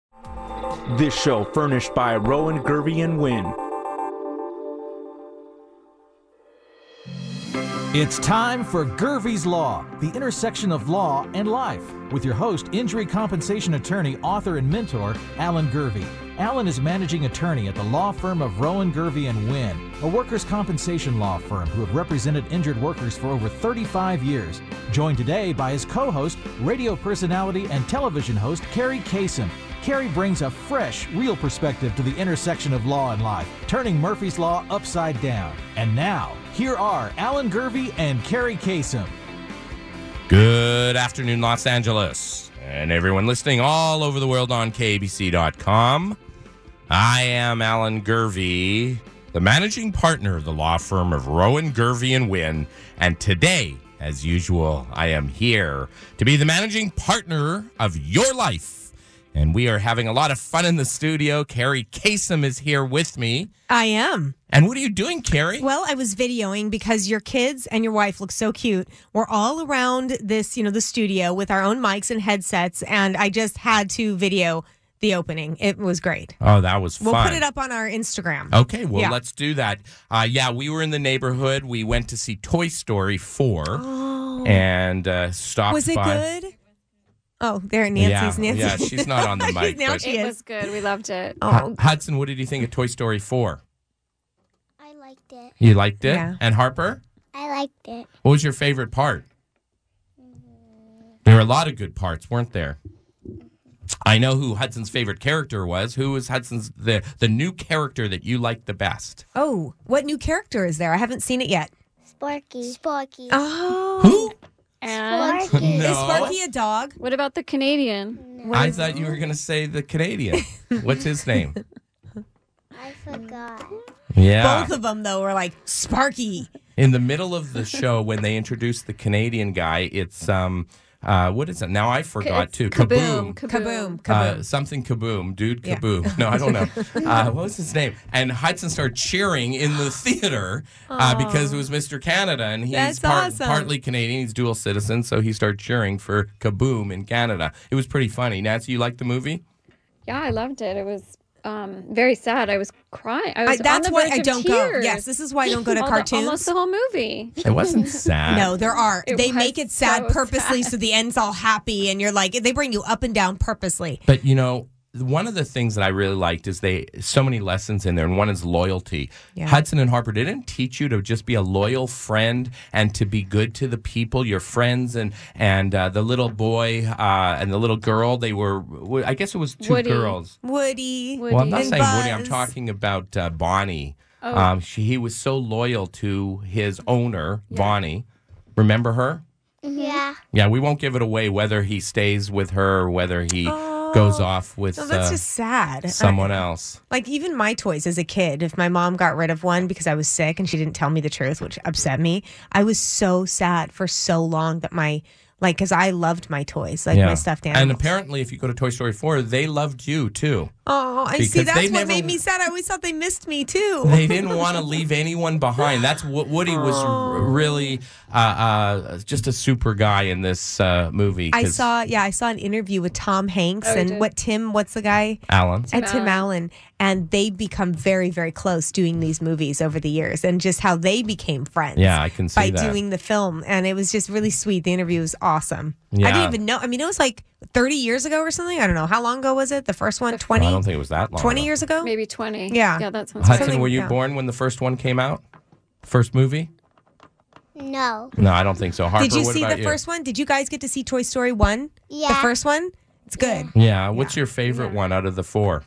This show furnished by Rowan, Gervey, and Wynn. It's time for Gervey's Law, the intersection of law and life, with your host, injury compensation attorney, author, and mentor, Alan Gervey. Alan is managing attorney at the law firm of Rowan, Gervey, and Wynn, a workers' compensation law firm who have represented injured workers for over 35 years. Joined today by his co-host, radio personality, and television host, Carrie Kasem. Carrie brings a fresh, real perspective to the intersection of law and life, turning Murphy's Law upside down. And now, here are Alan Gervey and Carrie Kasem. Good afternoon, Los Angeles, and everyone listening all over the world on KBC.com. I am Alan Gervey, the managing partner of the law firm of Rowan, Gervey, and Wynn, and today, as usual, I am here to be the managing partner of your life. And we are having a lot of fun in the studio. Carrie Kasem is here with me. I am. And what are you doing, Carrie? Well, I was videoing because your kids and your wife look so cute. We're all around this, the studio with our own mics and headsets, and I just had to video the opening. It was great. Oh, that was fun. We'll put it up on our Instagram. Okay, well, let's do that. We were in the neighborhood. We went to see Toy Story 4 and stopped by. Was it good? Oh, there, Nancy's. Nancy. Yeah, she's not on the mic. Now she is. It was good. We loved it. Oh. Hudson, what did you think of Toy Story 4? I liked it. You liked it? Yeah. And Harper? I liked it. What was your favorite part? There were a lot of good parts, weren't there? I know who Hudson's favorite character was. Who was Hudson's the new character that you liked the best? Oh, what new character is there? I haven't seen it yet. Sparky. Sparky. Oh. Who? And Sparky. No. Is Sparky a dog? what about the Canadian? I thought you were going to say the Canadian. What's his name? I forgot. Yeah. Both of them, though, were like, Sparky. In the middle of the show, when they introduced the Canadian guy, it's what is it? Now I forgot too. Kaboom. Kaboom. Something Kaboom. Dude Yeah. Kaboom. No, I don't know. What was his name? And Hudson started cheering in the theater because it was Mr. Canada, and he's That's awesome. partly Canadian. He's dual citizen, so he started cheering for Kaboom in Canada. It was pretty funny. Nancy, you liked the movie? Yeah, I loved it. It was very sad. I was crying. I was That's on the why verge I of don't go. tears. Yes, this is why I don't go to Almost cartoons. the whole movie. It wasn't sad. No, there are. It They was make it sad so purposely sad. so the end's all happy and you're like, they bring you up and down purposely. But, one of the things that I really liked is so many lessons in there, and one is loyalty. Yeah. Hudson and Harper didn't teach you to just be a loyal friend and to be good to the people, your friends, and the little boy and the little girl. They were, I guess it was two Woody. girls. Woody. Well, I'm not and saying Woody. I'm Buzz. talking about Bonnie. Oh. He was so loyal to his owner, Bonnie. Remember her? Yeah. Yeah, we won't give it away whether he stays with her or whether he goes off with So that's just sad. someone else. Like even my toys as a kid, if my mom got rid of one because I was sick and she didn't tell me the truth, which upset me, I was so sad for so long that because I loved my toys, my stuffed animals. And apparently, if you go to Toy Story 4, they loved you, too. Oh, I Because see. That's they what never- made me sad. I always thought they missed me too. They didn't want to leave anyone behind. That's what Woody was really just a super guy in this movie. I saw an interview with Tom Hanks Oh, you and did? what's the guy? Alan. Tim Allen. And they become very, very close doing these movies over the years and just how they became friends. Yeah, I can see by that. doing the film. And it was just really sweet. The interview was awesome. Yeah. I didn't even know. I mean, it was like 30 years ago or something. I don't know. How long ago was it? The first one? 20? I don't think it was that long 20 ago. years ago? Maybe 20. Yeah. Yeah, that sounds Hudson, right. were you yeah. born when the first one came out? First movie? No. No, I don't think so. Harper, Did you what see about the first one? Did you guys get to see Toy Story 1? Yeah. The first one? It's good. Yeah. What's your favorite one out of the four?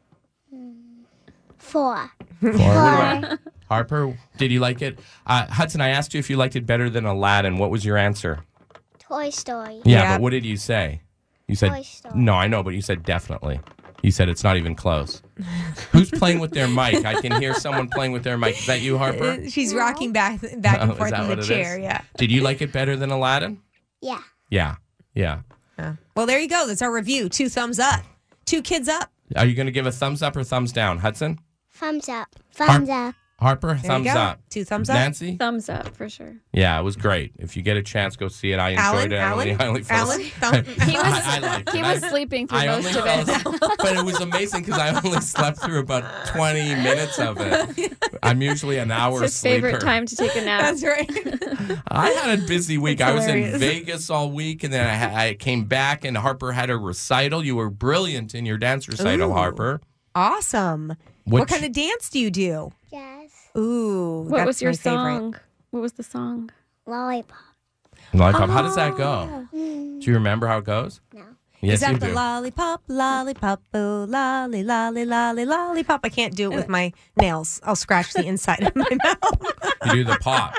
4. What about Harper? Did you like it? Hudson, I asked you if you liked it better than Aladdin. What was your answer? Toy Story. Yeah, Yeah. but what did you say? You said Toy Story. no. I know, but you said definitely. You said it's not even close. Who's playing with their mic? I can hear someone playing with their mic. Is that you, Harper? She's rocking back Oh, and is forth that in the what it chair. is? Yeah. Did you like it better than Aladdin? Yeah. Yeah. Yeah. Well, there you go. That's our review. 2 thumbs up. 2 kids up. Are you going to give a thumbs up or thumbs down, Hudson? Thumbs up. Thumbs up. Harper, There you thumbs go. up. 2 thumbs up. Nancy? Thumbs up for sure. Yeah, it was great. If you get a chance, go see it. I enjoyed it. I only fell Alan, asleep. He was I liked it. he was sleeping through I most only of fell it. asleep, but it was amazing because I only slept through about 20 minutes of it. I'm usually an hour His sleeper. favorite time to take a nap. That's right. I had a busy week. That's I was in hilarious. Vegas all week, and then I came back, and Harper had a recital. You were brilliant in your dance recital, Ooh. Harper. Awesome. What kind of dance do you do? Yes. Ooh, What that's was your my favorite. song? What was the song? Lollipop. Lollipop. How does that go? Do you remember how it goes? No. Yes, Is that you the do. lollipop, lollipop, oh, lolly, lolly, lolly, lollipop? I can't do it with my nails. I'll scratch the inside of my mouth. You do the pop.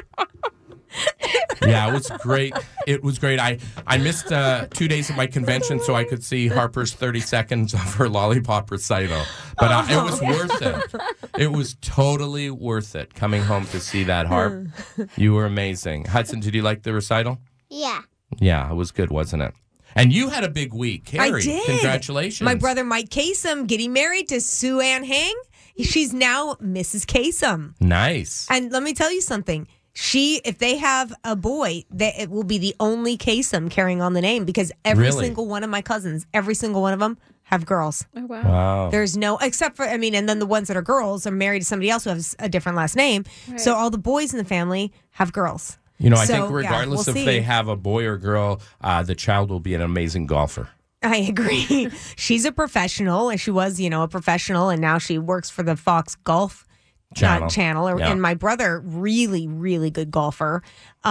Yeah, it was great. It was great. I missed 2 days of my convention so I could see Harper's 30 seconds of her lollipop recital. But it was worth it. It was totally worth it coming home to see that, Harp. You were amazing. Hudson, did you like the recital? Yeah. Yeah, it was good, wasn't it? And you had a big week, Carrie. I did. Congratulations. My brother Mike Kasem getting married to Sue Ann Hang. She's now Mrs. Kasem. Nice. And let me tell you something. If they have a boy, it will be the only Kasem carrying on the name because every Really? single one of my cousins, every single one of them have girls. Oh wow. Wow. There's no, except for, and then the ones that are girls are married to somebody else who has a different last name. So all the boys in the family have girls. You know, I So, think yeah, regardless we'll if see. they have a boy or girl, the child will be an amazing golfer. I agree. She's a professional, and she was, a professional, and now she works for the Fox Golf channel. Yeah. And my brother, really, really good golfer.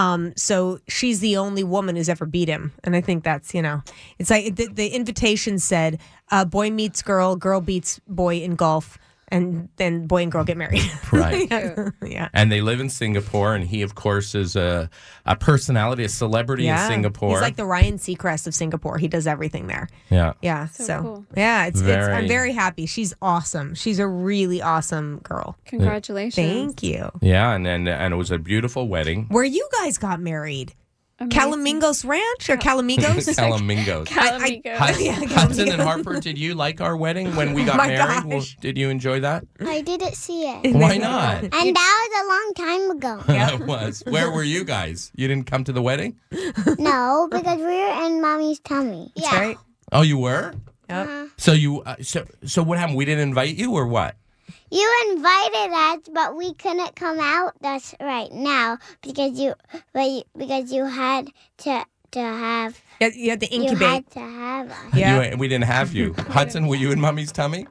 So she's the only woman who's ever beat him. And I think that's, it's like the invitation said, boy meets girl, girl beats boy in golf, and then boy and girl get married. Right. Yeah. And they live in Singapore, and he, of course, is a personality, a celebrity in Singapore. He's like the Ryan Seacrest of Singapore. He does everything there. Yeah. Yeah. So cool. Yeah, I'm Very- very happy. She's awesome. She's a really awesome girl. Congratulations. Thank you. Yeah, and it was a beautiful wedding. Where you guys got married? Amazing. Calamingos Ranch or Calamigos? Calamingos. Calamigos. Hudson and Harper, did you like our wedding when we got My married? gosh. Well, did you enjoy that? I didn't see it. Why not? And that was a long time ago. It was. Where were you guys? You didn't come to the wedding? No, because we were in mommy's tummy. That's right. Oh, you were? Yep. So you so what happened? We didn't invite you or what? You invited us, but we couldn't come out. That's right now because you had to have. Yeah, you had to You incubate. had to have us. Yeah. We didn't have you. Hudson, were you in Mommy's tummy?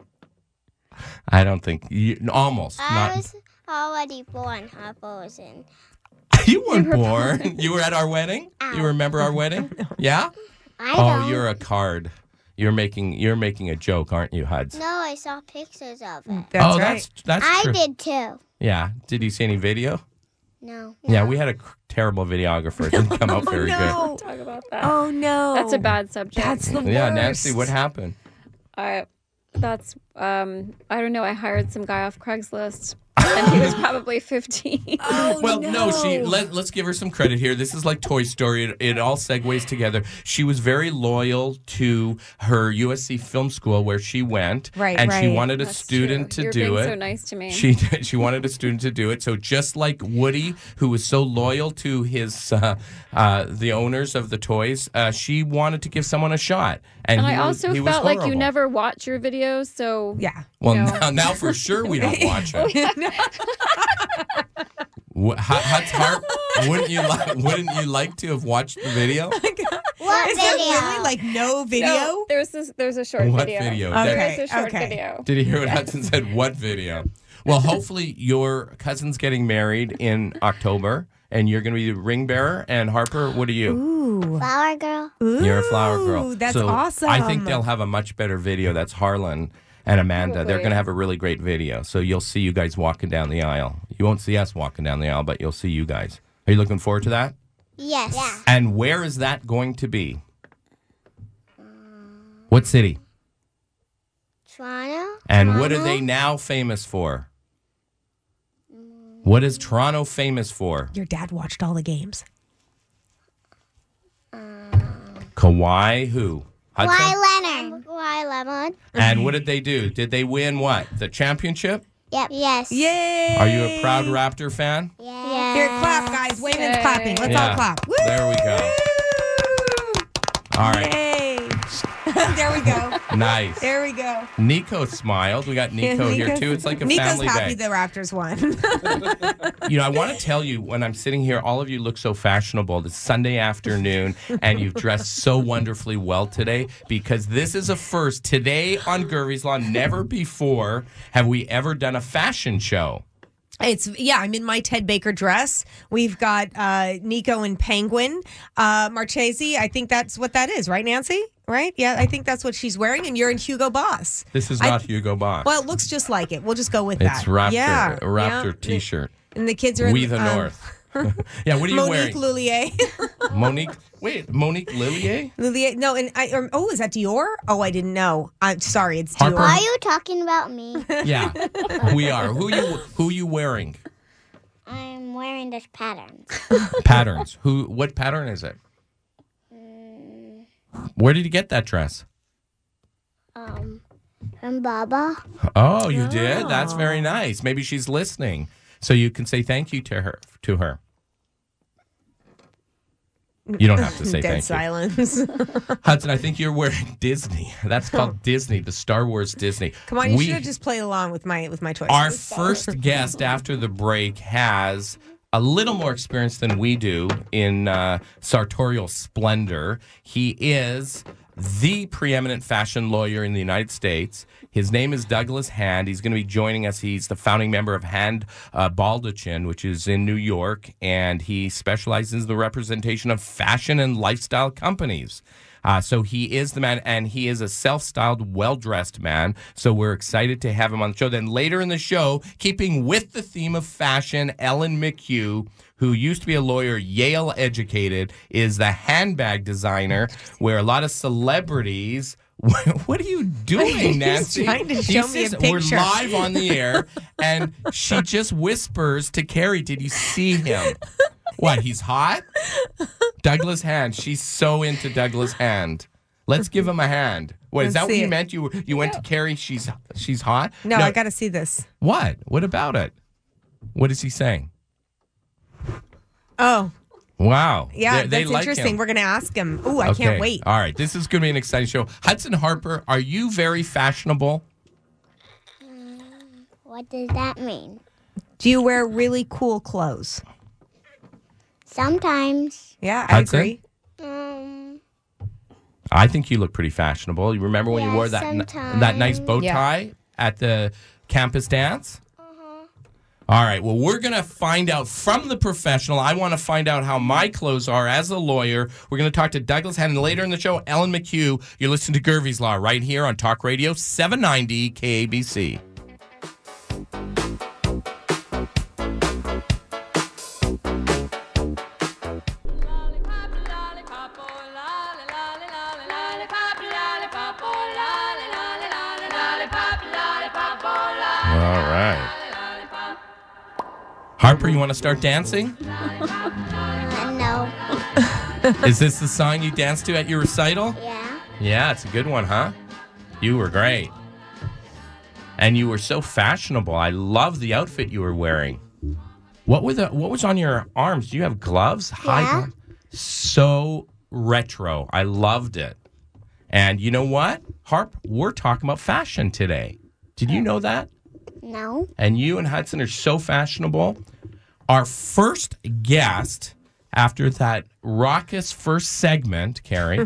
I don't think you. Almost. I Not. was already born. Harper was in. You weren't born. You were at our wedding. You remember our wedding? Yeah. I Oh, don't. you're a card. You're making a joke, aren't you, Huds? No, I saw pictures of it. That's oh, right. that's I true. did too. Yeah. Did you see any video? No. Yeah, we had a terrible videographer. It didn't come out very no. Talk about that. Oh, no. That's a bad subject. That's the good. worst. Yeah, Nancy, what happened? I don't know. I hired some guy off Craigslist, and he was probably 15. Oh, Well, no. let's give her some credit here. This is like Toy Story. It all segues together. She was very loyal to her USC film school where she went. Right, and she right. wanted a That's student true. to You're do being it. so nice to me. She wanted a student to do it. So just like Woody, who was so loyal to his the owners of the toys, she wanted to give someone a shot. And I he also was felt like you horrible. never watch your videos, so Yeah. Well, No. now for sure we don't watch it. Hut's Harp, wouldn't you like to have watched the video? What Is there video? really like no video? No, there's a short What video. video? There is a short Okay. video. Did you hear what Hudson said? What video? Well, hopefully your cousin's getting married in October, and you're going to be the ring bearer. And Harper, what are you? Ooh. Flower girl. You're a flower girl. Ooh, that's So awesome. I think they'll have a much better video. That's Harlan and Amanda. They're Probably. going to have a really great video. So you'll see you guys walking down the aisle. You won't see us walking down the aisle, but you'll see you guys. Are you looking forward to that? Yes. Yeah. And where is that going to be? What city? Toronto. And what are they now famous for? What is Toronto famous for? Your dad watched all the games. Kawhi who? Hudson? Kawhi Leonard. Kawhi Leonard. And what did they do? Did they win what? The championship? Yep. Yes. Yay! Are you a proud Raptor fan? Yeah. Here, clap, guys. Wayman's Yay. clapping. Let's all clap. Woo! There we go. All right. Yay! There we go. Nice. There we go. Nico smiled. We got Nico here too. It's like a Nico's family happy day. the Raptors won. I want to tell you, when I'm sitting here, all of you look so fashionable. It's Sunday afternoon, and you've dressed so wonderfully well today because this is a first. Today on Gervie's Law, never before have we ever done a fashion show. I'm in my Ted Baker dress. We've got Nico and Penguin. Marchese, I think that's what that is, right, Nancy? Right? Yeah, I think that's what she's wearing. And you're in Hugo Boss. This is not Hugo Boss. Well, it looks just like it. We'll just go with that. It's Raptor, Yeah, a Raptor yeah. T-shirt. And the kids are in We the North. Yeah, what are you Monique wearing? Lullier. Monique Lillier? Lullier. No, and is that Dior? Oh, I didn't know. I'm sorry, it's Harper? Dior. Are you talking about me? Yeah, we are. Who you wearing? I'm wearing this pattern. Patterns. What pattern is it? Where did you get that dress? From Baba. Oh, you did? That's very nice. Maybe she's listening. So you can say thank you to her. You don't have to say Dead thank silence. you. Hudson, I think you're wearing Disney. That's called Disney, the Star Wars Disney. Come on, you should have just played along with my choices. Our first guest after the break has a little more experience than we do in sartorial splendor. He is the preeminent fashion lawyer in the United States. His name is Douglas Hand. He's going to be joining us. He's the founding member of Hand Baldachin, which is in New York, and he specializes in the representation of fashion and lifestyle companies. So he is the man, and he is a self-styled, well-dressed man. So we're excited to have him on the show. Then later in the show, keeping with the theme of fashion, Ellen McHugh, who used to be a lawyer, Yale educated, is the handbag designer, where a lot of celebrities... What are you doing, Nancy? He's trying to show me a picture. We're live on the air, and she just whispers to Carrie, did you see him? What, he's hot? Douglas Hand. She's so into Douglas Hand. Let's give him a hand. What, is Let's that what see you it. meant? You went to Carrie, she's hot? No, I got to see this. What? What about it? What is he saying? Oh, Wow. yeah, They that's like interesting. him. We're going to ask him. Ooh, I Okay. can't wait. All right. This is going to be an exciting show. Hudson Harper, are you very fashionable? What does that mean? Do you wear really cool clothes? Sometimes. Yeah, I Hudson? agree. I think you look pretty fashionable. You remember when you Yeah, wore that that nice bow Yeah. tie at the campus dance? All right. Well, we're going to find out from the professional. I want to find out how my clothes are as a lawyer. We're going to talk to Douglas Hand. And later in the show, Ellen McHugh. You're listening to Gervie's Law right here on Talk Radio 790 KABC. All right. Harper, you want to start dancing? No. Is this the song you danced to at your recital? Yeah. Yeah, it's a good one, huh? You were great. And you were so fashionable. I love the outfit you were wearing. What was on your arms? Do you have gloves? High Yeah. gloves? So retro. I loved it. And you know what, Harp? We're talking about fashion today. Did you know that? No. And you and Hudson are so fashionable. Our first guest after that raucous first segment, Carrie,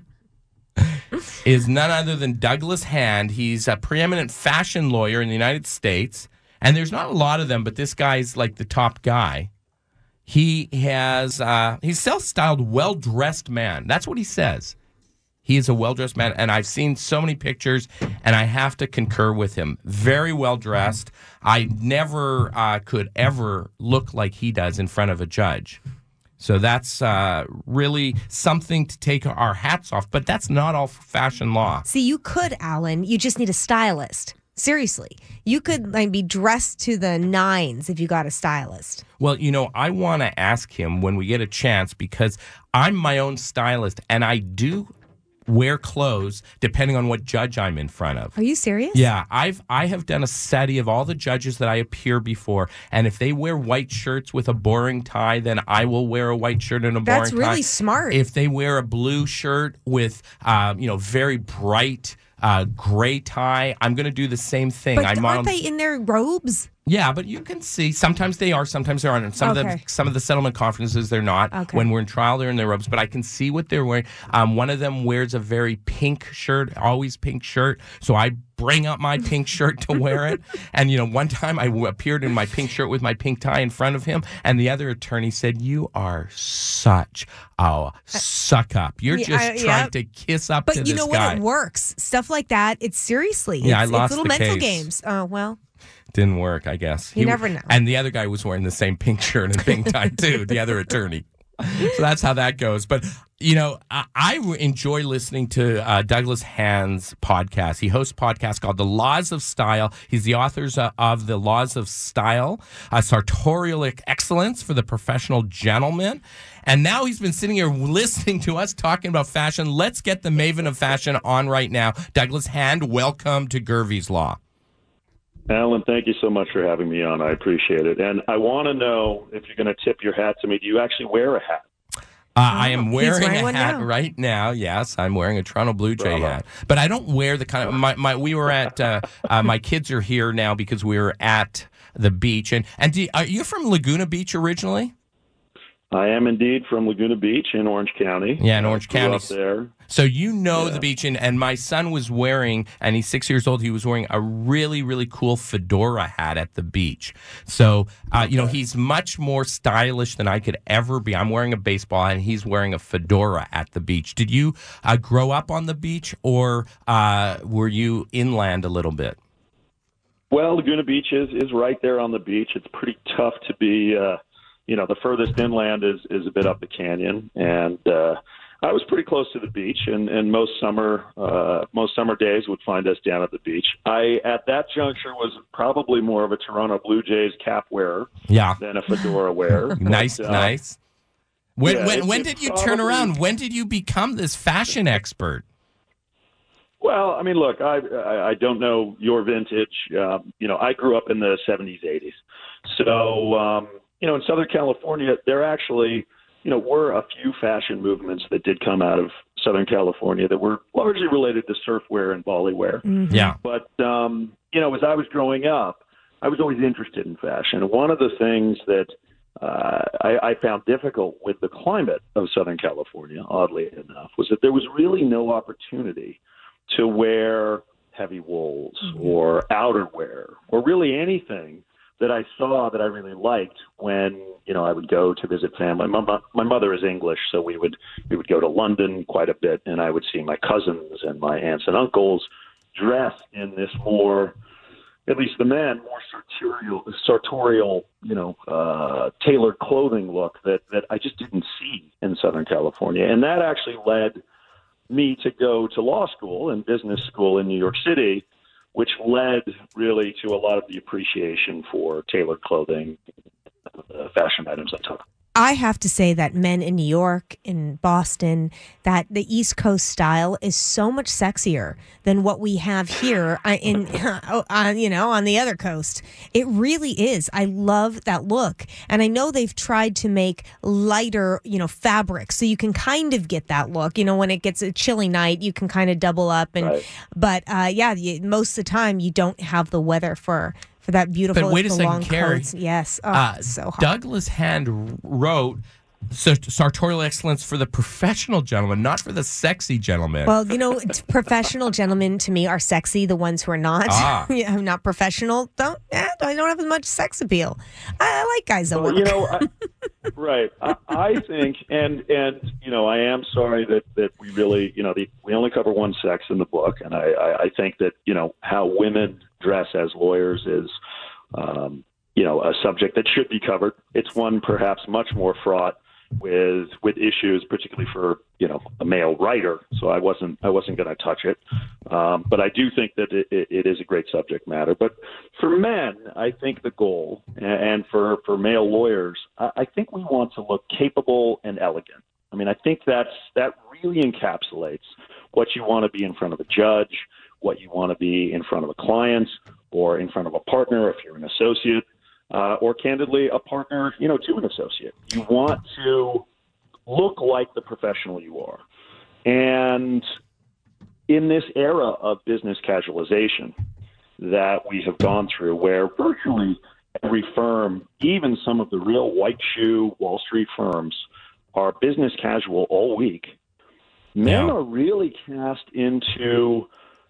is none other than Douglas Hand. He's a preeminent fashion lawyer in the United States. And there's not a lot of them, but this guy's like the top guy. He's self-styled, well-dressed man. That's what he says. He is a well-dressed man, and I've seen so many pictures, and I have to concur with him. Very well-dressed. I never could ever look like he does in front of a judge. So that's really something to take our hats off. But that's not all fashion law. See, you could, Alan. You just need a stylist. Seriously. You could be dressed to the nines if you got a stylist. Well, I want to ask him when we get a chance because I'm my own stylist, and I do wear clothes depending on what judge I'm in front of. Are you serious? Yeah, I have done a study of all the judges that I appear before, and if they wear white shirts with a boring tie, then I will wear a white shirt and a boring tie. That's really smart. If they wear a blue shirt with, very bright gray tie, I'm going to do the same thing. But aren't they in their robes? Yeah, but you can see sometimes they are, sometimes they aren't. And some of the settlement conferences they're not. Okay. When we're in trial, they're in their robes. But I can see what they're wearing. One of them wears a very pink shirt, always pink shirt. So I bring up my pink shirt to wear it. And one time I appeared in my pink shirt with my pink tie in front of him, and the other attorney said, "You are such a suck up. You're just trying to kiss up to this guy." But you know what? It works. Stuff like that. It's seriously. Yeah, it's I lost little the mental case. games. Oh well. Didn't work, I guess. You never know. And the other guy was wearing the same pink shirt and pink tie, too, the other attorney. So that's how that goes. But, I enjoy listening to Douglas Hand's podcast. He hosts a podcast called The Laws of Style. He's the author of The Laws of Style, Sartorial Excellence for the Professional Gentleman. And now he's been sitting here listening to us talking about fashion. Let's get the maven of fashion on right now. Douglas Hand, welcome to Gervie's Law. Alan, thank you so much for having me on. I appreciate it. And I want to know, if you're going to tip your hat to me, do you actually wear a hat? I am wearing a hat now. right now. Yes, I'm wearing a Toronto Blue Jay hat. But I don't wear the kind of we were at my kids are here now because we were at the beach. And are you from Laguna Beach originally? I am indeed from Laguna Beach in Orange County. Yeah, in Orange County. Up there. So the beach, and my son was wearing, and he's 6 years old, he was wearing a really, really cool fedora hat at the beach. So, he's much more stylish than I could ever be. I'm wearing a baseball hat, and he's wearing a fedora at the beach. Did you grow up on the beach, or were you inland a little bit? Well, Laguna Beach is right there on the beach. It's pretty tough to be, the furthest inland is a bit up the canyon, and I was pretty close to the beach, and most summer days would find us down at the beach. I, at that juncture, was probably more of a Toronto Blue Jays cap wearer than a fedora wearer. Nice. When did you turn around? When did you become this fashion expert? Well, I mean, look, I don't know your vintage. I grew up in the 70s, 80s. So, in Southern California, there actually were a few fashion movements that did come out of Southern California that were largely related to surfwear and volleywear. Mm-hmm. Yeah. But, as I was growing up, I was always interested in fashion. And one of the things that I found difficult with the climate of Southern California, oddly enough, was that there was really no opportunity to wear heavy wools or outerwear or really anything that I saw that I really liked when, I would go to visit family. My mother is English, so we would go to London quite a bit, and I would see my cousins and my aunts and uncles dressed in this more, at least the men, more sartorial, tailored clothing look that I just didn't see in Southern California. And that actually led me to go to law school and business school in New York City, which led really to a lot of the appreciation for tailored clothing, fashion items on top. I have to say that men in New York, in Boston, that the East Coast style is so much sexier than what we have here on the other coast. It really is. I love that look. And I know they've tried to make lighter, fabric so you can kind of get that look. When it gets a chilly night, you can kind of double up. But most of the time you don't have the weather for that beautiful. But wait a second, long Carrie. coats. Yes. So hot. Douglas Hand wrote Sartorial Excellence for the Professional Gentleman, not for the sexy gentleman. Well, professional gentlemen to me are sexy. The ones who are not, not professional, I don't have as much sex appeal. I like guys that work. Right. I think, and I am sorry that we really, we only cover one sex in the book, and I think that how women dress as lawyers is, a subject that should be covered. It's one perhaps much more fraught with issues, particularly for a male writer. So I wasn't going to touch it, but I do think that it is a great subject matter. But for men, I think the goal, and for male lawyers, I think we want to look capable and elegant. I mean, I think that really encapsulates what you want to be in front of a judge, what you want to be in front of a client or in front of a partner if you're an associate, or candidly a partner, to an associate. You want to look like the professional you are. And in this era of business casualization that we have gone through, where virtually every firm, even some of the real white shoe Wall Street firms, are business casual all week, men are really cast into,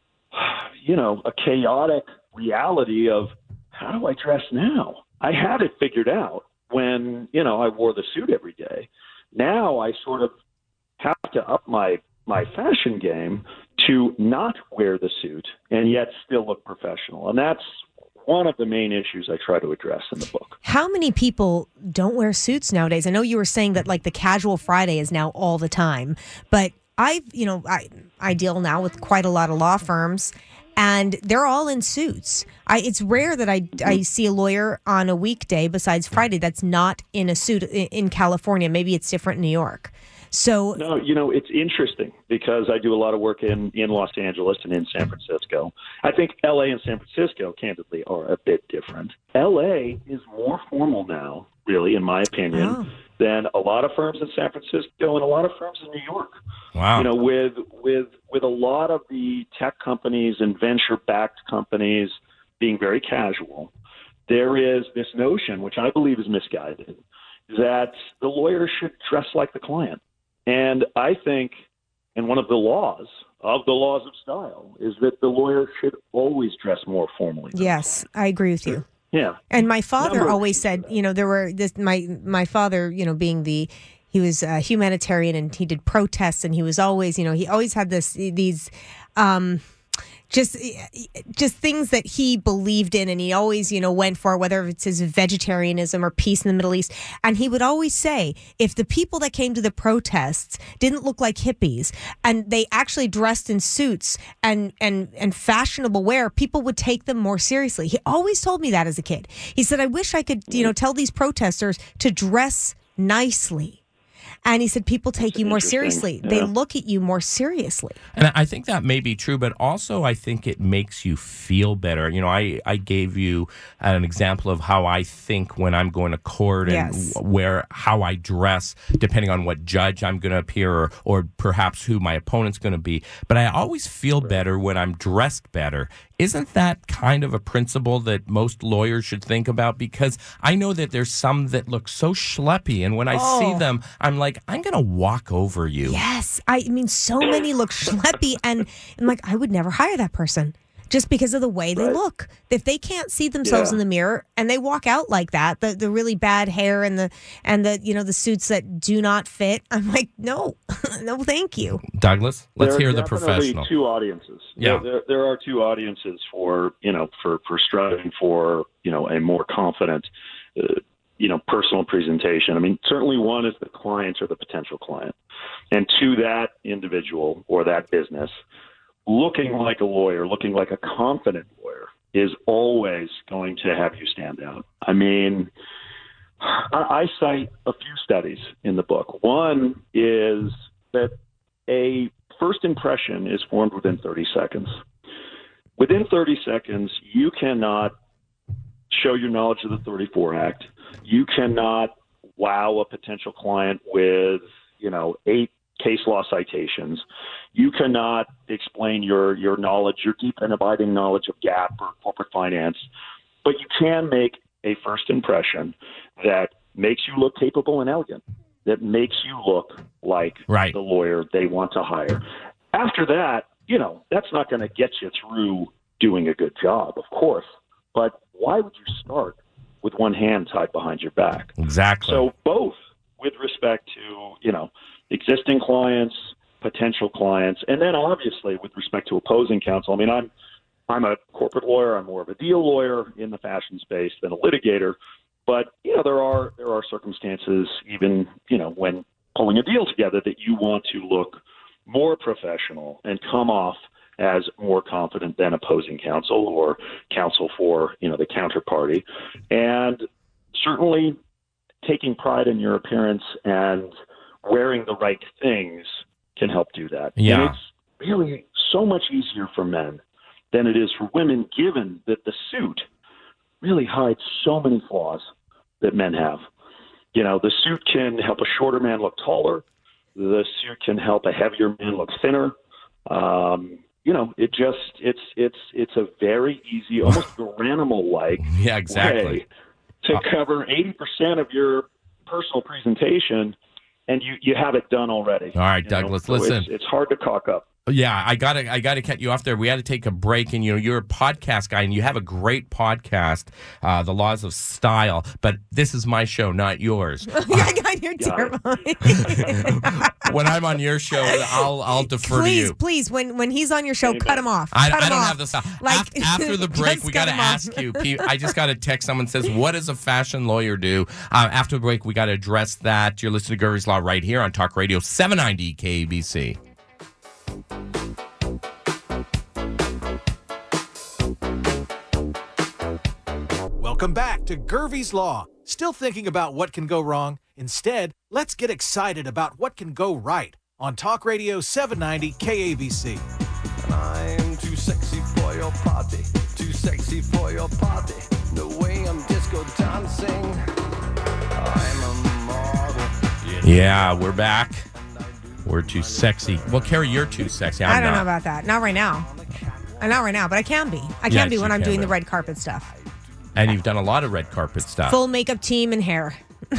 a chaotic reality of, how do I dress now? I had it figured out when, I wore the suit every day. Now I sort of have to up my fashion game to not wear the suit and yet still look professional. And that's one of the main issues I try to address in the book. How many people don't wear suits nowadays? I know you were saying that like the casual Friday is now all the time, but I deal now with quite a lot of law firms, and they're all in suits. It's rare that I see a lawyer on a weekday besides Friday that's not in a suit in California. Maybe it's different in New York. So no, it's interesting because I do a lot of work in Los Angeles and in San Francisco. I think LA and San Francisco, candidly, are a bit different. LA is more formal now, really, in my opinion, than a lot of firms in San Francisco and a lot of firms in New York. Wow. With a lot of the tech companies and venture-backed companies being very casual, there is this notion, which I believe is misguided, that the lawyer should dress like the client. And I think, and one of the laws of style is that the lawyer should always dress more formally. Yes, I agree with you. Yeah. And my father always said, there were my father, being he was a humanitarian and he did protests, and he was always, he always had these just things that he believed in, and he always, went for, whether it's his vegetarianism or peace in the Middle East. And he would always say, if the people that came to the protests didn't look like hippies and they actually dressed in suits and fashionable wear, people would take them more seriously. He always told me that as a kid. He said, I wish I could, tell these protesters to dress nicely. And he said, people take you more seriously. Yeah. They look at you more seriously. And I think that may be true, but also I think it makes you feel better. I gave you an example of how I think when I'm going to court and how I dress, depending on what judge I'm going to appear or perhaps who my opponent's going to be. But I always feel better when I'm dressed better. Isn't that kind of a principle that most lawyers should think about? Because I know that there's some that look so schleppy, and when I see them, I'm like, I'm going to walk over you. Yes. I mean, so many look schleppy, and I'm like, I would never hire that person just because of the way they look. If they can't see themselves in the mirror and they walk out like that, the really bad hair and the the suits that do not fit, I'm like, no, no, thank you. Douglas, let's hear the professional. Two audiences. Yeah, there are two audiences for striving for a more confident personal presentation. I mean, certainly one is the client or the potential client, and to that individual or that business, looking like a lawyer, looking like a confident lawyer is always going to have you stand out. I mean, I cite a few studies in the book. One is that a first impression is formed within 30 seconds. Within 30 seconds, you cannot show your knowledge of the 34 Act. You cannot wow a potential client with, 8 case law citations. You cannot explain your knowledge, your deep and abiding knowledge of GAAP or corporate finance, but you can make a first impression that makes you look capable and elegant, that makes you look like the lawyer they want to hire. After that, that's not going to get you through doing a good job, of course, but why would you start with one hand tied behind your back? Exactly. So both with respect to, existing clients, potential clients, and then obviously with respect to opposing counsel. I mean, I'm a corporate lawyer. I'm more of a deal lawyer in the fashion space than a litigator. But, there are circumstances even, when pulling a deal together that you want to look more professional and come off as more confident than opposing counsel or counsel for, the counterparty. And certainly taking pride in your appearance and wearing the right things can help do that. Yeah. And really so much easier for men than it is for women, given that the suit really hides so many flaws that men have. You know, the suit can help a shorter man look taller. The suit can help a heavier man look thinner. You know, it's a very easy, almost animal-like Yeah, exactly. way to cover 80% of your personal presentation, and you have it done already. All right, Douglas, So listen. It's hard to cock up. Yeah, I gotta cut you off there. We had to take a break, and you're a podcast guy, and you have a great podcast, The Laws of Style. But this is my show, not yours. You're terrible. When I'm on your show, I'll defer to you. Please, when he's on your show, cut him off. I Cut him don't off. have the style. Like, After the break, just we got to cut him off. ask you. I just got a text. Someone says, "What does a fashion lawyer do?" After the break, we got to address that. You're listening to Gervie's Law right here on Talk Radio 790 KBC. Welcome back to Gervie's Law. Still thinking about what can go wrong? Instead, let's get excited about what can go right on Talk Radio 790 KABC. I'm too sexy for your party, too sexy for your party. The way I'm disco dancing, I'm a model. Yeah, we're back. We're too sexy. Well, Carrie, you're too sexy. I don't know about that. Not right now. Not right now, but I can be. I can Yes, be when you I'm can doing be. the red carpet stuff. And you've done a lot of red carpet stuff. Full makeup team and hair.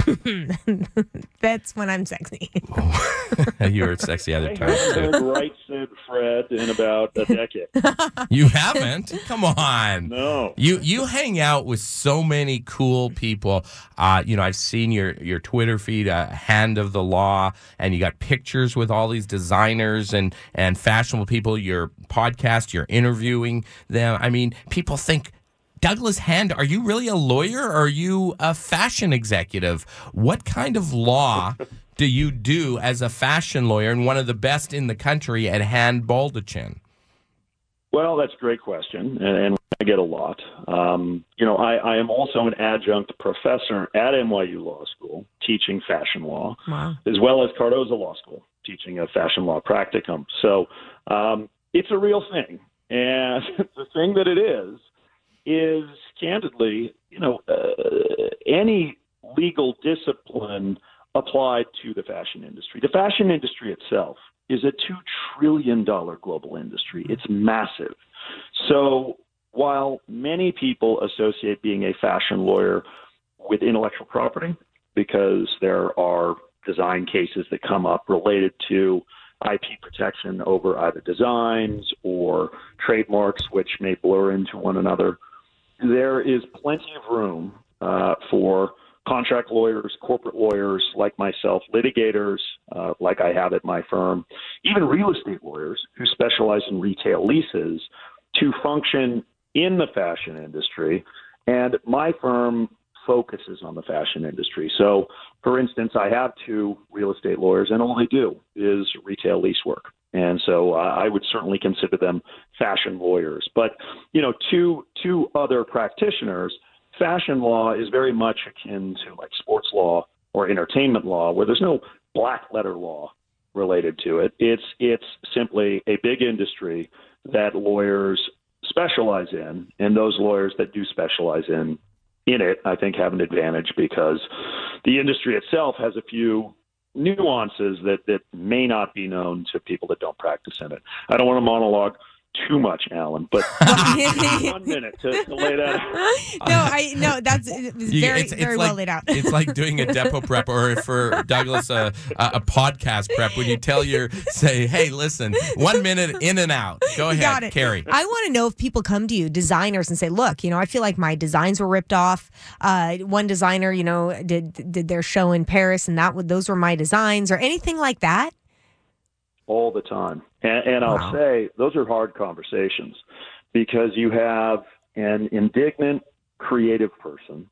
That's when I'm sexy. You were sexy other I times, haven't too. heard Right Said Fred in about a decade. You haven't? Come on. No. You hang out with so many cool people. I've seen your Twitter feed, Hand of the Law, and you got pictures with all these designers and fashionable people. Your podcast, you're interviewing them. I mean, people think, Douglas Hand, are you really a lawyer or are you a fashion executive? What kind of law do you do as a fashion lawyer and one of the best in the country at Hand Baldachin? Well, that's a great question, and I get a lot. I am also an adjunct professor at NYU Law School, teaching fashion law, Wow. as well as Cardozo Law School, teaching a fashion law practicum. So it's a real thing. And the thing that it is candidly, any legal discipline applied to the fashion industry. The fashion industry itself is a $2 trillion global industry. It's massive. So while many people associate being a fashion lawyer with intellectual property, because there are design cases that come up related to IP protection over either designs or trademarks, which may blur into one another, there is plenty of room for contract lawyers, corporate lawyers like myself, litigators like I have at my firm, even real estate lawyers who specialize in retail leases to function in the fashion industry. And my firm focuses on the fashion industry. So, for instance, I have 2 real estate lawyers, and all they do is retail lease work. And so I would certainly consider them fashion lawyers. But, two other practitioners, fashion law is very much akin to like sports law or entertainment law, where there's no black letter law related to it. It's simply a big industry that lawyers specialize in, and those lawyers that do specialize in it, I think, have an advantage because the industry itself has a few nuances that may not be known to people that don't practice in it. I don't want to monologue too much, Alan, but 1 minute to lay that out. No, that's very well laid out. It's like doing a depot prep, or for Douglas, a podcast prep, when you say, hey, listen, 1 minute in and out. Go ahead, Got it. Carrie. I want to know if people come to you, designers, and say, look, I feel like my designs were ripped off. One designer, did their show in Paris, and those were my designs, or anything like that. All the time. And I'll say those are hard conversations because you have an indignant, creative person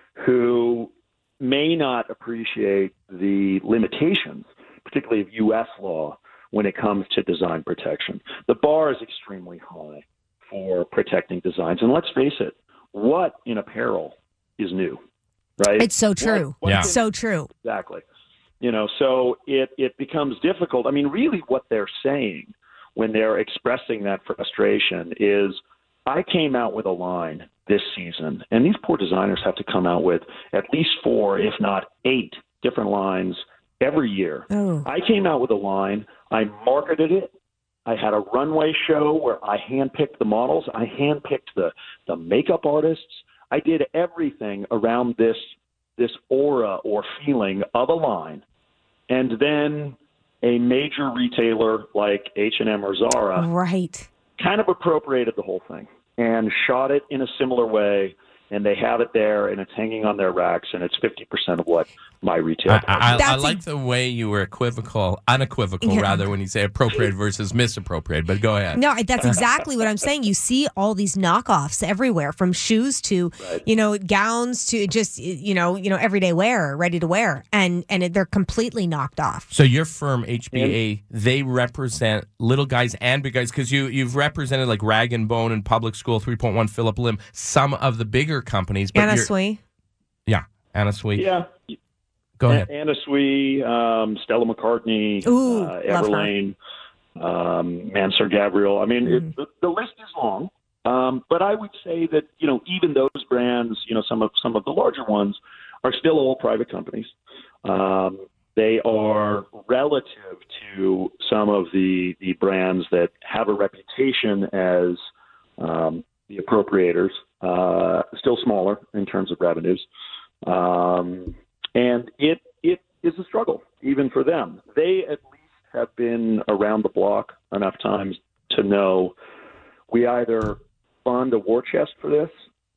who may not appreciate the limitations, particularly of U.S. law, when it comes to design protection. The bar is extremely high for protecting designs. And let's face it, what in apparel is new, right? It's so true. Yeah. It's so true. Exactly. So it becomes difficult. I mean, really what they're saying when they're expressing that frustration is, I came out with a line this season, and these poor designers have to come out with at least 4, if not 8 different lines every year. Oh. I came out with a line. I marketed it. I had a runway show where I handpicked the models. I handpicked the makeup artists. I did everything around this aura or feeling of a line. And then a major retailer like H&M or Zara Right. kind of appropriated the whole thing and shot it in a similar way, and they have it there, and it's hanging on their racks, and it's 50% of what my retail. I That's like the way you were unequivocal Yeah. rather, when you say appropriate versus misappropriate. But go ahead. No, that's exactly what I'm saying. You see all these knockoffs everywhere, from shoes to, gowns to just, everyday wear, ready to wear. And they're completely knocked off. So your firm, HBA, they represent little guys and big guys, because you've represented like Rag & Bone and Public School, 3.1, Philip Lim, some of the bigger companies. But Anna Sui. Yeah, Anna Sui. Yeah. Go ahead. Anna Sui, Stella McCartney, Ooh, love her. Everlane, Mansur Gabriel. I mean, the list is long. But I would say that, even those brands, some of the larger ones are still all private companies. They are relative to some of the brands that have a reputation as the appropriators, still smaller in terms of revenues. And it is a struggle, even for them. They at least have been around the block enough times to know we either fund a war chest for this,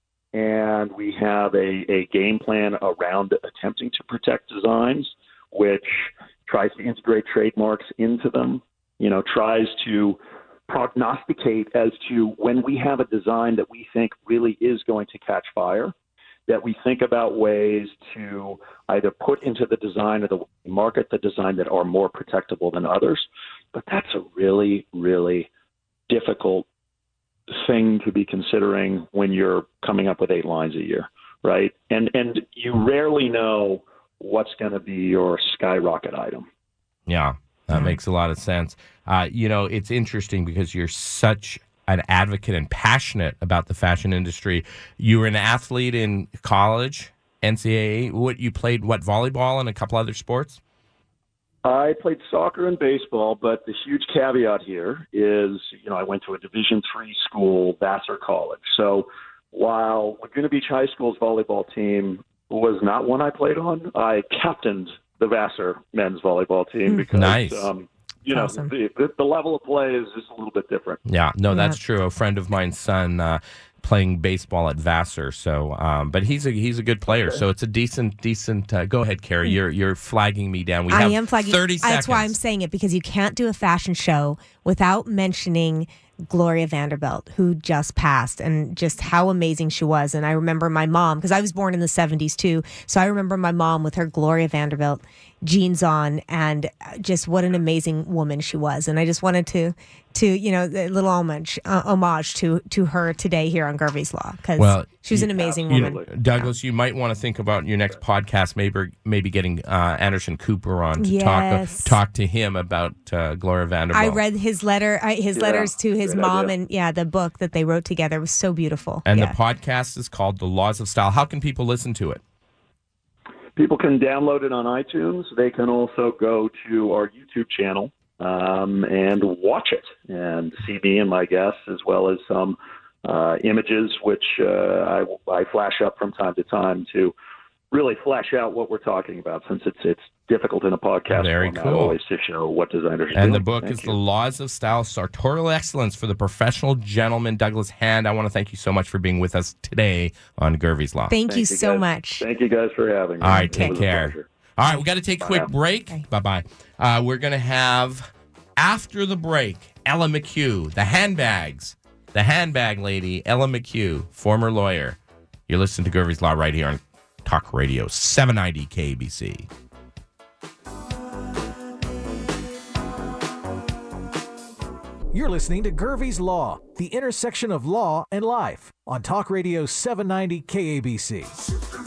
and we have a game plan around attempting to protect designs, which tries to integrate trademarks into them, tries to prognosticate as to when we have a design that we think really is going to catch fire, that we think about ways to either put into the design or the market the design that are more protectable than others. But that's a really, really difficult thing to be considering when you're coming up with 8 lines a year, right? And you rarely know what's going to be your skyrocket item. Yeah, that makes a lot of sense. It's interesting because you're such an advocate and passionate about the fashion industry. You were an athlete in college, NCAA. You played volleyball and a couple other sports? I played soccer and baseball, but the huge caveat here is, I went to a Division III school, Vassar College. So while Laguna Beach High School's volleyball team was not one I played on, I captained the Vassar men's volleyball team because Nice. Awesome. the level of play is just a little bit different. Yeah, no, that's true. A friend of mine's son playing baseball at Vassar, so but he's a good player, so it's a decent. Go ahead, Carrie. You're flagging me down. I am flagging. 30 seconds. That's why I'm saying it, because you can't do a fashion show without mentioning Gloria Vanderbilt, who just passed, and just how amazing she was. And I remember my mom, because I was born in the 70s too, so I remember my mom with her Gloria Vanderbilt jeans on, and just what an amazing woman she was. And I just wanted to a little homage to her today here on Gervie's Law, because she was an amazing woman. Douglas, you might want to think about your next podcast, maybe getting Anderson Cooper on to talk to him about Gloria Vanderbilt. I read his letters to his mom, idea. and the book that they wrote together was so beautiful. And the podcast is called The Laws of Style. How can people listen to it? People can download it on iTunes. They can also go to our YouTube channel and watch it and see me and my guests, as well as some images, which I flash up from time to time to really flesh out what we're talking about, since it's difficult in a podcast Very format cool. always to show what designers are And doing. the book Thank is you. The Laws of Style, Sartorial Excellence for the Professional Gentleman. Douglas Hand, I want to thank you so much for being with us today on Gervie's Law. Thank you so guys. much. Thank you guys for having me. All right, It take was a care. pleasure. All right, we got to take a quick now. break. Bye-bye. We're going to have, after the break, Ella McHugh, the handbag lady, Ella McHugh, former lawyer. You're listening to Gervie's Law right here on Talk Radio 790 KBC. You're listening to Gervie's Law, the intersection of law and life, on Talk Radio 790 KABC.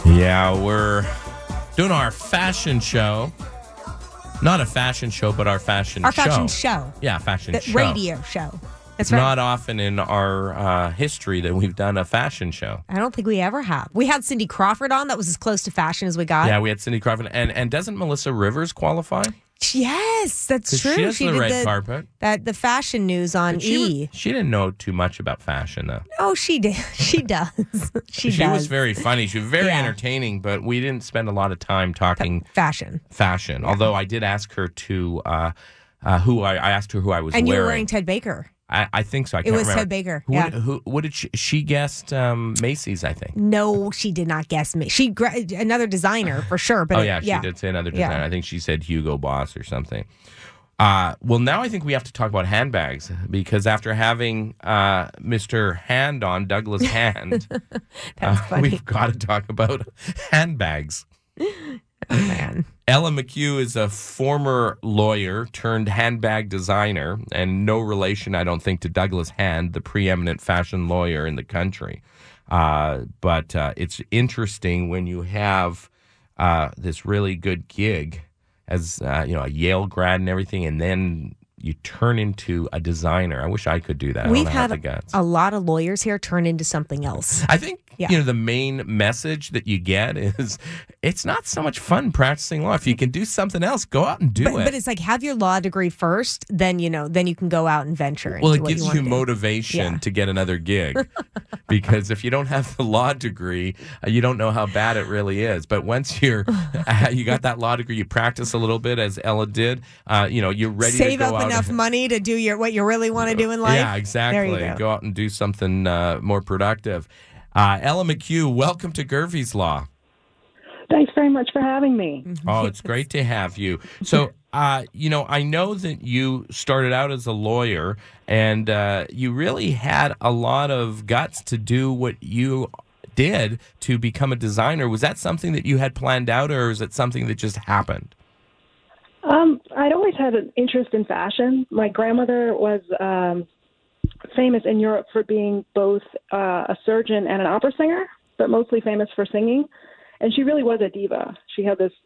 Yeah, we're doing our fashion show. Not a fashion show, but our fashion show. Our fashion show. Yeah, fashion The show. radio show. That's It's right. not often in our history that we've done a fashion show. I don't think we ever have. We had Cindy Crawford on. That was as close to fashion as we got. Yeah, we had Cindy Crawford. And doesn't Melissa Rivers qualify? Yes, that's 'Cause true. she does the did red carpet. The fashion news on But E. she didn't know too much about fashion, though. Oh, she did. She does. She does. was very funny. She was very Yeah. entertaining, but we didn't spend a lot of time talking fashion. Although I did ask her to I asked her who I was And wearing. you were wearing Ted Baker. I think so. I It can't was remember. Ted Baker, Who, yeah. what did she guessed? Macy's, I think. No, she did not guess me. Another designer for sure. But Oh yeah, she did say another designer. Yeah. I think she said Hugo Boss or something. Well, now I think we have to talk about handbags because after having Mr. Hand on, Douglas Hand, That's funny. we've got to talk about handbags. Oh, man. Ella McHugh is a former lawyer turned handbag designer and no relation, I don't think, to Douglas Hand, the preeminent fashion lawyer in the country. But it's interesting when you have this really good gig as a Yale grad and everything, and then you turn into a designer. I wish I could do that. I We've don't have had the guts. a lot of lawyers here turn into something else. I think Yeah. the main message that you get is it's not so much fun practicing law. If you can do something else, go out and do it. But it's like have your law degree first, then you can go out and venture. Well, into it what gives wanna you do. motivation Yeah. to get another gig because if you don't have the law degree, you don't know how bad it really is. But once you got that law degree, you practice a little bit as Ella did. You're ready Save to go up out enough and, money to do what you really want to do in life. Yeah, exactly. There you go. Go out and do something more productive. Ella McHugh, welcome to Gervie's Law. Thanks very much for having me. Oh, it's great to have you. So, I know that you started out as a lawyer and you really had a lot of guts to do what you did to become a designer. Was that something that you had planned out or is it something that just happened? I'd always had an interest in fashion. My grandmother was famous in Europe for being both a surgeon and an opera singer, but mostly famous for singing. And she really was a diva. She had this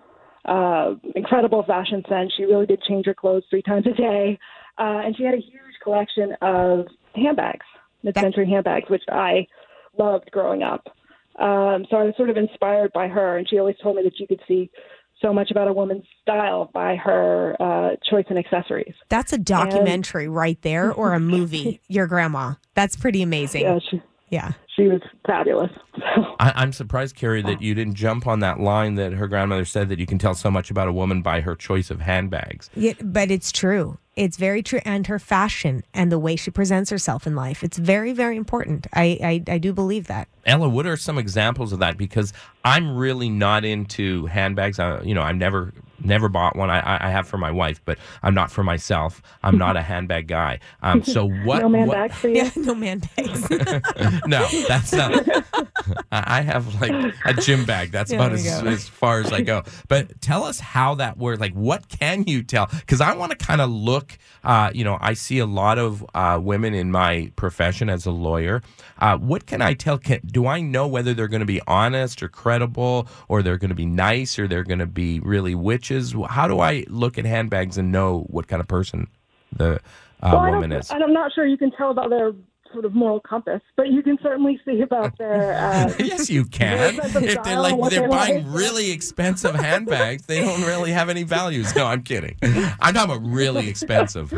incredible fashion sense. She really did change her clothes 3 times a day. And she had a huge collection of handbags, mid-century handbags, which I loved growing up. So I was sort of inspired by her, and she always told me that you could see so much about a woman's style by her choice in accessories. That's a documentary right there, or a movie. Your grandma. That's pretty amazing. Yeah, she was fabulous. I'm surprised, Carrie, that you didn't jump on that line that her grandmother said that you can tell so much about a woman by her choice of handbags. Yeah, but it's true. It's very true. And her fashion and the way she presents herself in life. It's very, very important. I do believe that. Ella, what are some examples of that? Because I'm really not into handbags. I've never bought one. I have for my wife, but I'm not for myself. I'm not a handbag guy. So what? No man bags for you? Yeah, no man bags. No, that's not. I have like a gym bag. That's about There you go. as far as I go. But tell us how that works. Like, what can you tell? Because I want to kind of look. I see a lot of women in my profession as a lawyer. What can I tell? Do I know whether they're going to be honest or credible, or they're going to be nice, or they're going to be really witches? How do I look at handbags and know what kind of person the woman is? I'm not sure you can tell about their sort of moral compass, but you can certainly see about their. Yes, you can. their sense of If style and what they're they buying like. really expensive handbags, they don't really have any values. No, I'm kidding. I'm talking about really expensive.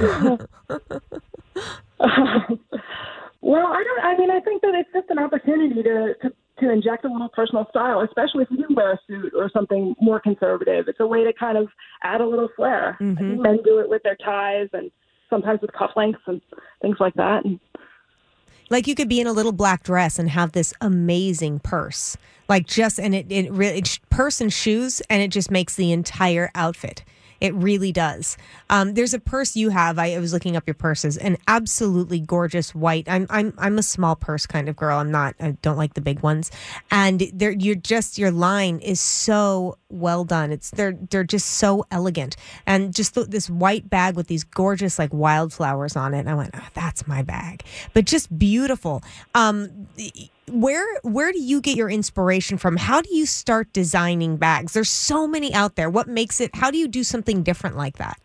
Well, I think that it's just an opportunity to inject a little personal style, especially if you do wear a suit or something more conservative. It's a way to kind of add a little flair. I think men do it with their ties and sometimes with cufflinks and things like that. And Like you could be in a little black dress and have this amazing purse. It's purse and shoes, and it just makes the entire outfit. It really does. There's a purse you have. I was looking up your purses, an absolutely gorgeous white. I'm a small purse kind of girl. I don't like the big ones. And your line is so well done. They're just so elegant. And just this white bag with these gorgeous like wildflowers on it. And I went, oh, that's my bag. But just beautiful. where do you get your inspiration from? How do you start designing bags? There's so many out there. What makes it? How do you do something different like that?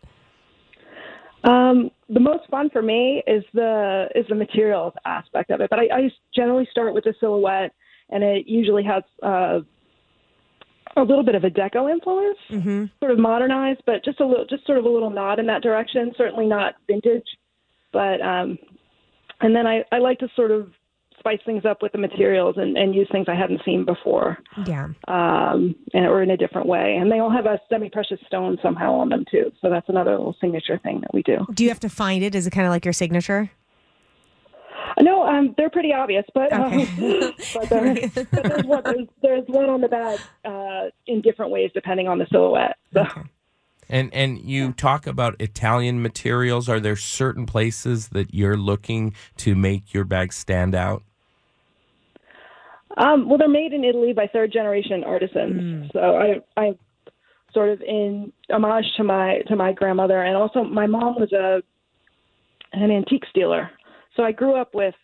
The most fun for me is the materials aspect of it. But I generally start with the silhouette, and it usually has a little bit of a deco influence, sort of modernized, but just sort of a little nod in that direction. Certainly not vintage, but and then I like to sort of spice things up with the materials and use things I hadn't seen before. Yeah. Or in a different way. And they all have a semi-precious stone somehow on them too. So that's another little signature thing that we do. Do you have to find it? Is it kind of like your signature? No, they're pretty obvious, but, Okay. but there's one on the bag in different ways depending on the silhouette. So. Okay. And you talk about Italian materials. Are there certain places that you're looking to make your bags stand out? Well, they're made in Italy by third-generation artisans. So I sort of in homage to my grandmother, and also my mom was an antique dealer. So I grew up with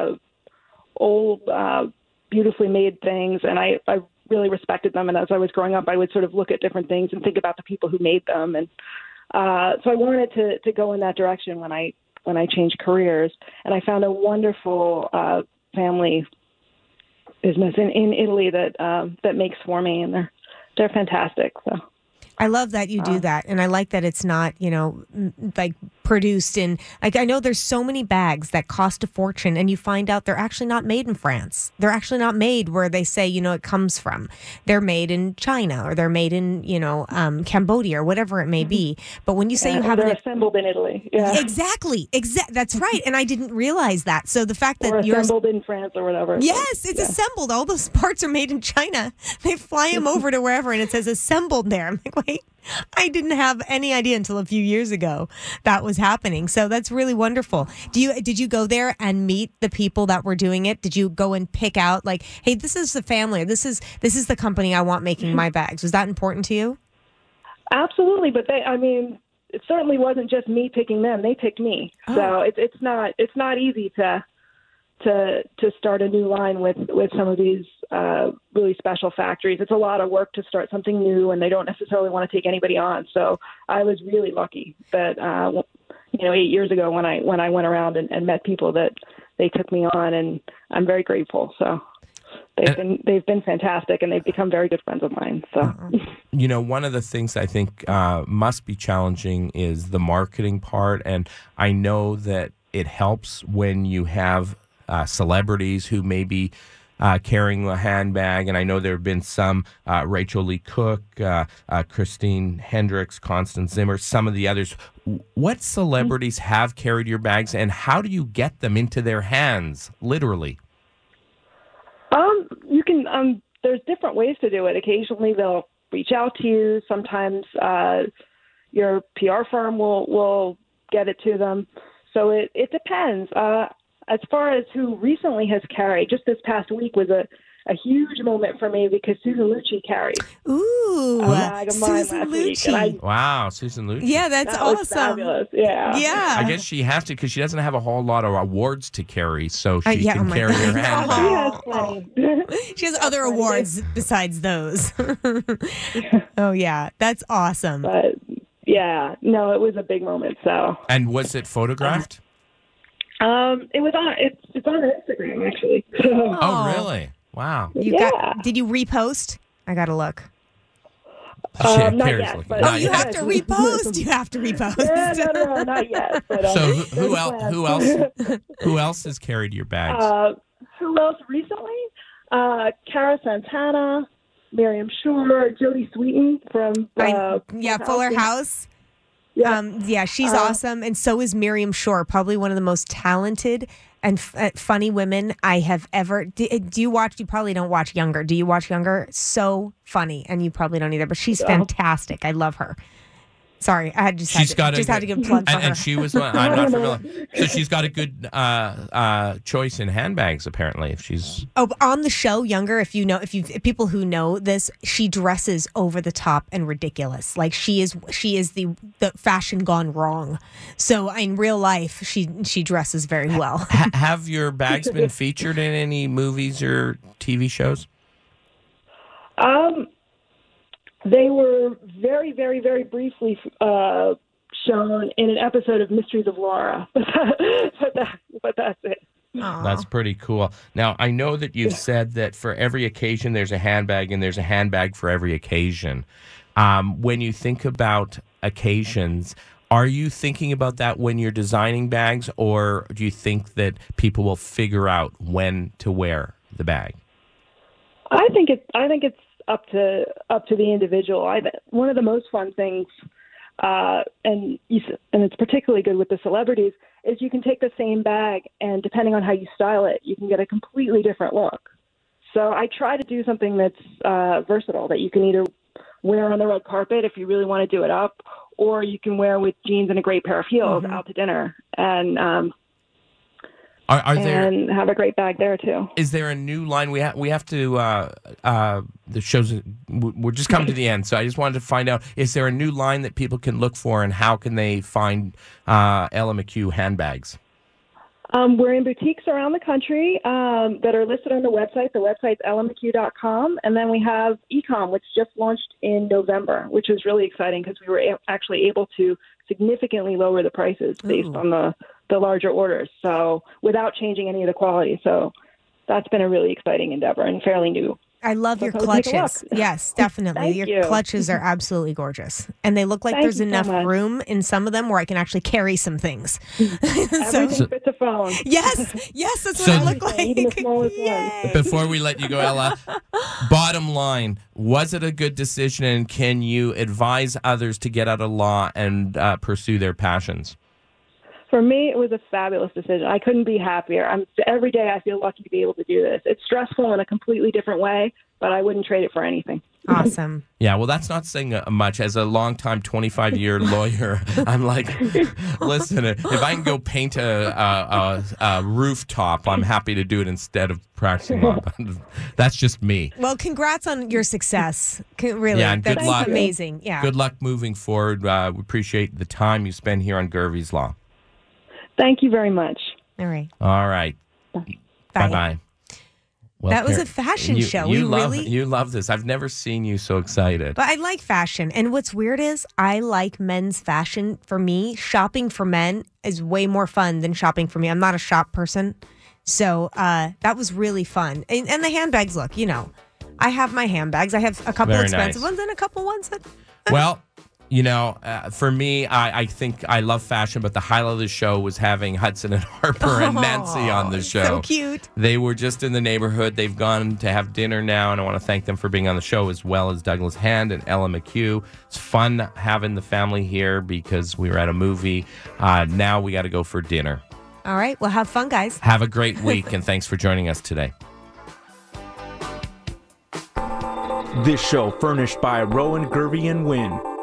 old, beautifully made things, and I really respected them. And as I was growing up, I would sort of look at different things and think about the people who made them. And so I wanted to go in that direction when I changed careers. And I found a wonderful family business in Italy that makes for me, and they're fantastic. So. I love that you do that. And I like that it's not, like produced in, like, I know there's so many bags that cost a fortune and you find out they're actually not made in France. They're actually not made where they say, it comes from. They're made in China, or they're made in, Cambodia, or whatever it may be. But when you say you have they're assembled in Italy. Yeah. Exactly. That's right. And I didn't realize that. So the fact that you're assembled in France or whatever. Yes, it's assembled. All those parts are made in China. They fly them over to wherever and it says assembled there. I'm like, wait, I didn't have any idea until a few years ago that was happening. So that's really wonderful. Did you go there and meet the people that were doing it? Did you go and pick out like, hey, this is the family, or this is the company I want making my bags? Was that important to you? Absolutely, but it certainly wasn't just me picking them. They picked me. Oh. So it's not easy to start a new line with some of these really special factories. It's a lot of work to start something new, and they don't necessarily want to take anybody on. So I was really lucky that 8 years ago when I went around and met people that they took me on, and I'm very grateful. So they've been fantastic, and they've become very good friends of mine. So one of the things I think must be challenging is the marketing part, and I know that it helps when you have celebrities who may be carrying a handbag, and I know there have been some, Rachel Lee Cook, Christine Hendricks, Constance Zimmer, some of the others. What celebrities have carried your bags, and how do you get them into their hands, literally? You can. There's different ways to do it. Occasionally, they'll reach out to you. Sometimes your PR firm will get it to them. So it depends. As far as who recently has carried, just this past week was a huge moment for me because Susan Lucci carried. Ooh, a bag of mine Susan last Lucci. week. Wow, Susan Lucci. Yeah, that's that awesome. Was fabulous. Yeah. Yeah. I guess she has to because she doesn't have a whole lot of awards to carry, so she can carry her handbag. She has other awards besides those. Oh, yeah. That's awesome. But, yeah, no, it was a big moment. So. And was it photographed? It was on. It's on Instagram actually. Oh, really? Wow. Did you repost? I gotta look. Not yet. But you have to repost. You have to repost. Yeah, no, not yet. But, so who else has carried your bags? Who else recently? Cara Santana, Miriam Shore, Jodie Sweetin from Fuller House. Yeah, she's awesome, and so is Miriam Shore, probably one of the most talented and funny women I have ever. Do you watch? You probably don't watch Younger. Do you watch Younger? So funny, and you probably don't either. But she's fantastic. I love her. Sorry, I had to give a plug for her. And she was. I'm not familiar. So she's got a good choice in handbags. Apparently, if she's. Oh, on the show, Younger. If people who know this, she dresses over the top and ridiculous. Like she is the fashion gone wrong. So in real life, she dresses very well. Have your bags been featured in any movies or TV shows? They were very, very, very briefly shown in an episode of Mysteries of Laura, but that's it. Aww. That's pretty cool. Now, I know that you've said that for every occasion there's a handbag and there's a handbag for every occasion. When you think about occasions, are you thinking about that when you're designing bags, or do you think that people will figure out when to wear the bag? I think it's up to the individual. One of the most fun things, and it's particularly good with the celebrities, is you can take the same bag and depending on how you style it, you can get a completely different look. So I try to do something that's versatile, that you can either wear on the red carpet if you really want to do it up, or you can wear with jeans and a great pair of heels out to dinner and and have a great bag there too. Is there a new line we have to? The shows. We're just coming to the end, so I just wanted to find out: is there a new line that people can look for, and how can they find Ella McHugh handbags? We're in boutiques around the country that are listed on the website. The website's ellamchugh.com, and then we have e-com, which just launched in November, which is really exciting because we were actually able to significantly lower the prices based on the larger orders, so without changing any of the quality. So that's been a really exciting endeavor and fairly new. I love your clutches. Yes, definitely. Your clutches are absolutely gorgeous. And they look like there's enough room in some of them where I can actually carry some things. Everything fits a phone. Yes, that's what I look like. Even the smallest one. Before we let you go, Ella, bottom line, was it a good decision, and can you advise others to get out of law and pursue their passions? For me, it was a fabulous decision. I couldn't be happier. Every day I feel lucky to be able to do this. It's stressful in a completely different way, but I wouldn't trade it for anything. Awesome. Yeah, well, that's not saying much. As a longtime 25-year lawyer, I'm like, listen, if I can go paint a rooftop, I'm happy to do it instead of practicing law. That's just me. Well, congrats on your success. Really, yeah, and good that's luck. Amazing. Yeah. Good luck moving forward. We appreciate the time you spend here on Gervie's Law. Thank you very much. All right. All right. Bye-bye. Well, that was a fashion show. You love this. I've never seen you so excited. But I like fashion. And what's weird is I like men's fashion. For me, shopping for men is way more fun than shopping for me. I'm not a shop person. So that was really fun. And the handbags, look, I have my handbags. I have a couple expensive ones and a couple ones that... Well... for me, I think I love fashion, but the highlight of the show was having Hudson and Harper and Nancy on the show. So cute. They were just in the neighborhood. They've gone to have dinner now, and I want to thank them for being on the show, as well as Douglas Hand and Ella McHugh. It's fun having the family here because we were at a movie. Now we got to go for dinner. All right. Well, have fun, guys. Have a great week, and thanks for joining us today. This show furnished by Rowan, Gervie, and Wynn.